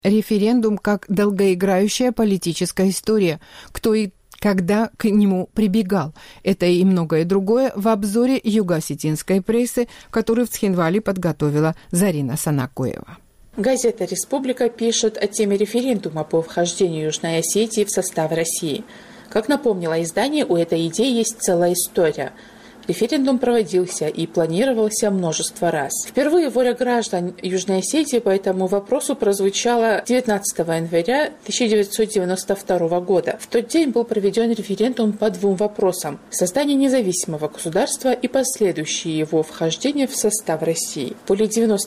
Референдум как долгоиграющая политическая история. Кто и когда к нему прибегал. Это и многое другое в обзоре юго-осетинской прессы, который в Цхинвале подготовила Зарина Санакоева. Газета «Республика» пишет о теме референдума по вхождению Южной Осетии в состав России. Как напомнило издание, у этой идеи есть целая история. Референдум проводился и планировался множество раз. Впервые воля граждан Южной Осетии по этому вопросу прозвучала 19 января 1992 года. В тот день был проведен референдум по двум вопросам – создание независимого государства и последующее его вхождение в состав России. Более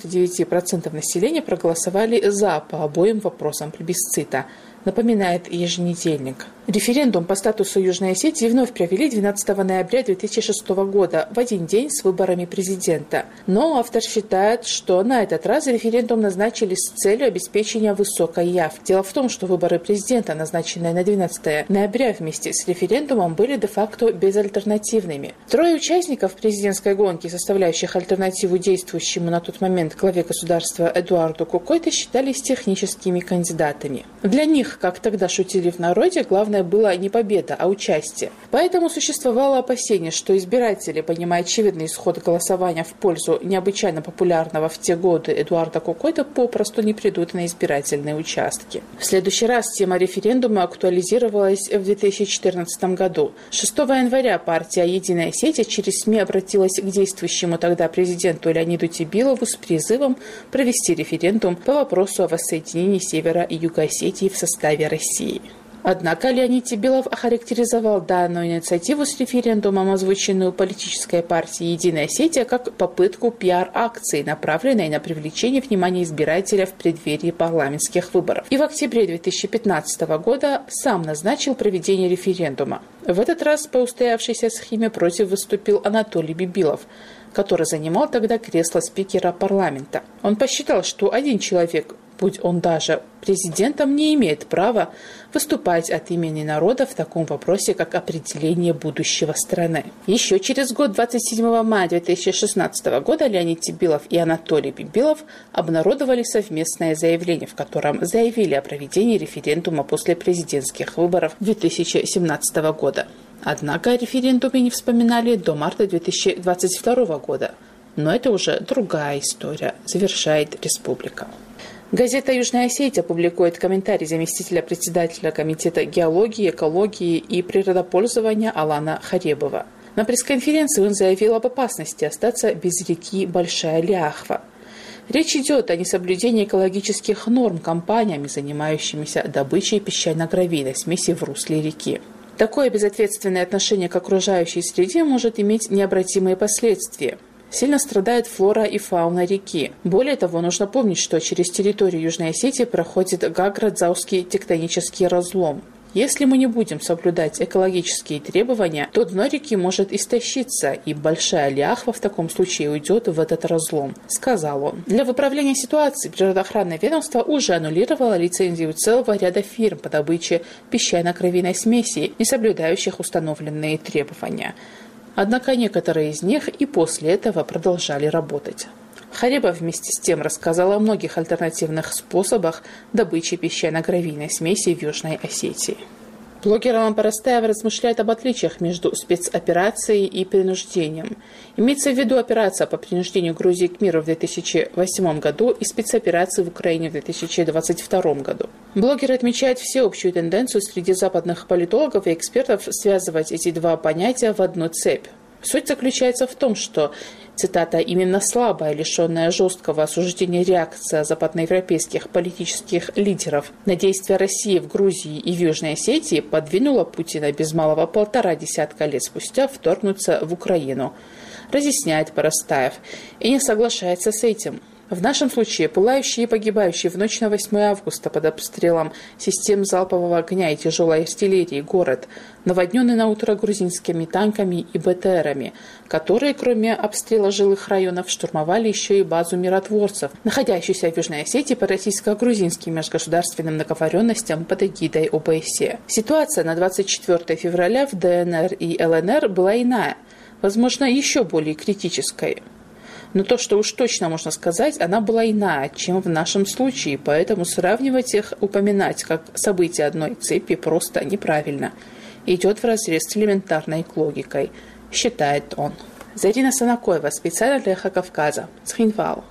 99% населения проголосовали «за» по обоим вопросам плебисцита, напоминает еженедельник. Референдум по статусу Южной Осетии вновь провели 12 ноября 2006 года, в один день с выборами президента. Но автор считает, что на этот раз референдум назначили с целью обеспечения высокой явки. Дело в том, что выборы президента, назначенные на 12 ноября вместе с референдумом, были де-факто безальтернативными. Трое участников президентской гонки, составляющих альтернативу действующему на тот момент главе государства Эдуарду Кокойто, считались техническими кандидатами. Для них, как тогда шутили в народе, главное была не победа, а участие. Поэтому существовало опасение, что избиратели, понимая очевидный исход голосования в пользу необычайно популярного в те годы Эдуарда Кокойто, попросту не придут на избирательные участки. В следующий раз тема референдума актуализировалась в 2014 году. 6 января партия «Единая Осетия» через СМИ обратилась к действующему тогда президенту Леониду Тебилову с призывом провести референдум по вопросу о воссоединении Севера и Юга Осетии в составе России. Однако Леонид Тебилов охарактеризовал данную инициативу с референдумом, озвученную политической партией «Единая Осетия», как попытку пиар-акции, направленной на привлечение внимания избирателя в преддверии парламентских выборов. И в октябре 2015 года сам назначил проведение референдума. В этот раз по устоявшейся схеме против выступил Анатолий Бибилов, который занимал тогда кресло спикера парламента. Он посчитал, что один человек, будь он даже президентом, не имеет права выступать от имени народа в таком вопросе, как определение будущего страны. Еще через год, 27 мая 2016 года, Леонид Тебилов и Анатолий Бибилов обнародовали совместное заявление, в котором заявили о проведении референдума после президентских выборов 2017 года. Однако о референдуме не вспоминали до марта 2022 года. Но это уже другая история, завершает «Республика». Газета «Южная Осетия» публикует комментарий заместителя председателя Комитета геологии, экологии и природопользования Алана Харебова. На пресс-конференции он заявил об опасности остаться без реки Большая Ляхва. Речь идет о несоблюдении экологических норм компаниями, занимающимися добычей песчано-гравийной смеси в русле реки. Такое безответственное отношение к окружающей среде может иметь необратимые последствия. Сильно страдает флора и фауна реки. Более того, нужно помнить, что через территорию Южной Осетии проходит Гаградзаусский тектонический разлом. Если мы не будем соблюдать экологические требования, то дно реки может истощиться, и Большая Ляхва в таком случае уйдет в этот разлом, сказал он. Для выправления ситуации природоохранное ведомство уже аннулировало лицензию целого ряда фирм по добыче песчано-гравийной смеси, не соблюдающих установленные требования. Однако некоторые из них и после этого продолжали работать. Харебов вместе с тем рассказал о многих альтернативных способах добычи песчано-гравийной смеси в Южной Осетии. Блогер Алан Парастаев размышляет об отличиях между спецоперацией и принуждением. Имеется в виду операция по принуждению Грузии к миру в 2008 году и спецоперации в Украине в 2022 году. Блогер отмечает всеобщую тенденцию среди западных политологов и экспертов связывать эти два понятия в одну цепь. Суть заключается в том, что, цитата, «именно слабая, лишенная жесткого осуждения реакция западноевропейских политических лидеров на действия России в Грузии и в Южной Осетии подвинула Путина без малого 1,5 десятка лет спустя вторгнуться в Украину», разъясняет Парастаев, и не соглашается с этим. В нашем случае пылающие и погибающие в ночь на 8 августа под обстрелом систем залпового огня и тяжелой артиллерии город, наводненный на утро грузинскими танками и БТРами, которые, кроме обстрела жилых районов, штурмовали еще и базу миротворцев, находящуюся в Южной Осетии по российско-грузинским межгосударственным договоренностям под эгидой ОБСЕ. Ситуация на 24 февраля в ДНР и ЛНР была иная, возможно, еще более критической. Но то, что уж точно можно сказать, она была иная, чем в нашем случае, поэтому сравнивать их, упоминать как события одной цепи просто неправильно. Идет вразрез с элементарной логикой, считает он. Зарина Санакоева, специально для «Эхо Кавказа», Цхинвал.